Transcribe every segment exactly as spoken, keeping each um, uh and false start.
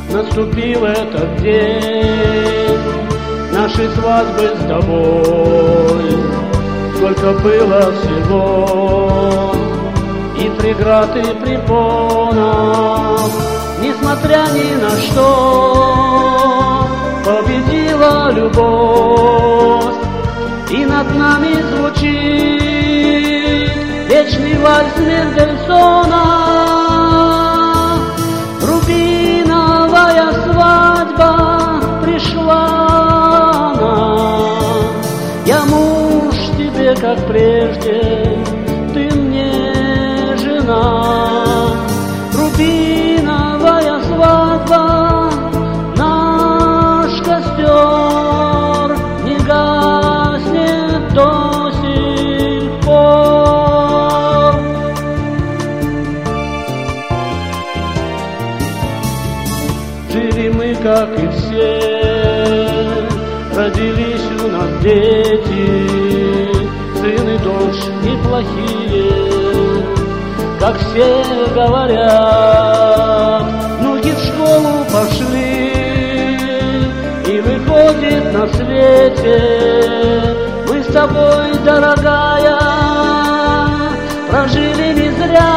наступил этот день нашей свадьбы с тобой. Сколько было всего и преград, и препонов, несмотря ни на что, победила любовь, и над нами звучит вечный вальс Мендельсона. Рубиновая свадьба пришла она, я муж тебе, как прежде, ты мне жена. Рубиновая свадьба, наш костер не гаснет до сих пор. Жили мы, как и все, родились у нас дети, сын и дочь неплохие, как все говорят. Внуки в школу пошли, и выходит на свете мы с тобой, дорогая, прожили не зря.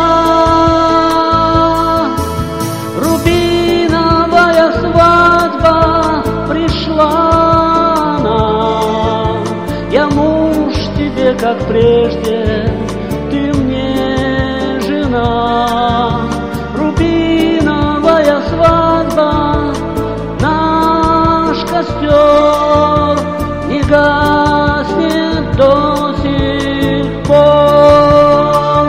Рубиновая свадьба пришла она, я муж тебе, как прежде, ты мне жена. Рубиновая свадьба, наш костер не гаснет до сих пор.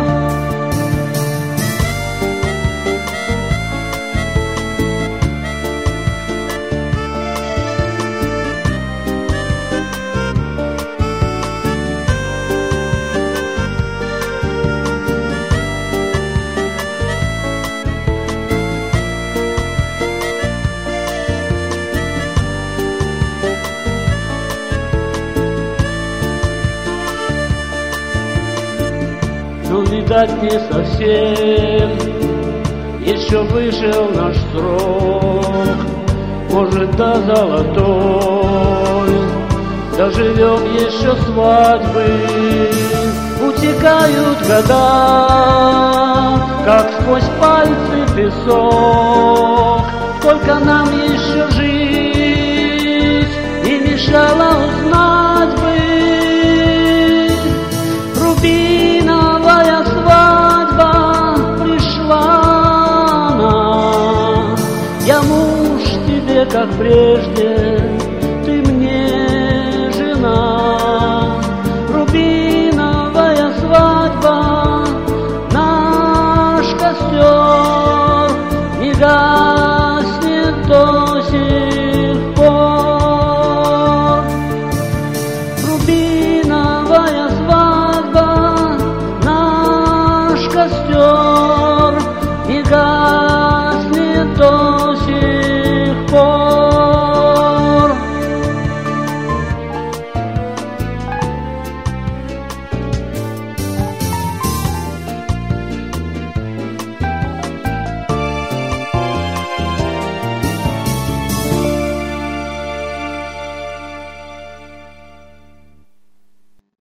Но, видать, не совсем еще вышел наш срок, может, до золотой доживем еще свадьбы. Утекают года, как сквозь пальцы песок, сколько нам еще жить, не мешало узнать бы. Рубиновая свадьба пришла она, я муж тебе, как прежде,